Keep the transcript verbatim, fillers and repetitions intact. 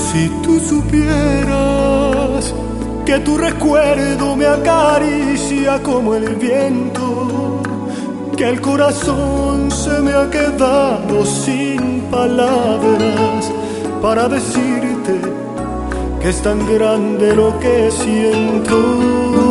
Si tú supieras que tu recuerdo me acaricia como el viento, que el corazón se me ha quedado sin palabras para decirte que es tan grande lo que siento.